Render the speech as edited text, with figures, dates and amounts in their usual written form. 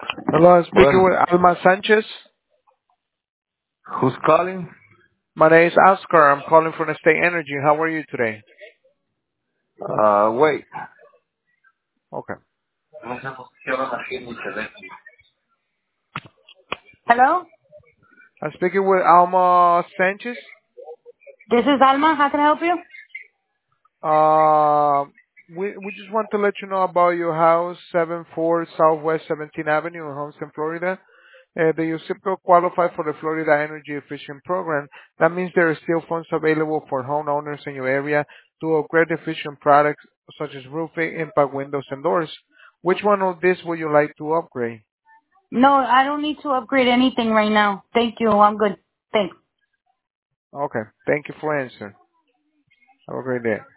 Hello, I'm speaking Well, with Alma Sanchez. who's calling? My name is Oscar. I'm calling from the State Energy. How are you today? Wait. Okay. Hello, I'm speaking with Alma Sanchez. this is Alma. How can I help you? Uh, we just want to let you know about your house, 74 Southwest 17th Avenue in Homestead, Florida. The your zip code qualify for the Florida Energy Efficient Program. That means there are still funds available for homeowners in your area to upgrade efficient products such as roofing, impact windows, and doors. Which one of these would you like to upgrade? No, I don't need to upgrade anything right now. Thank you. I'm good. Thanks. Okay. Thank you for answering. Have a great day.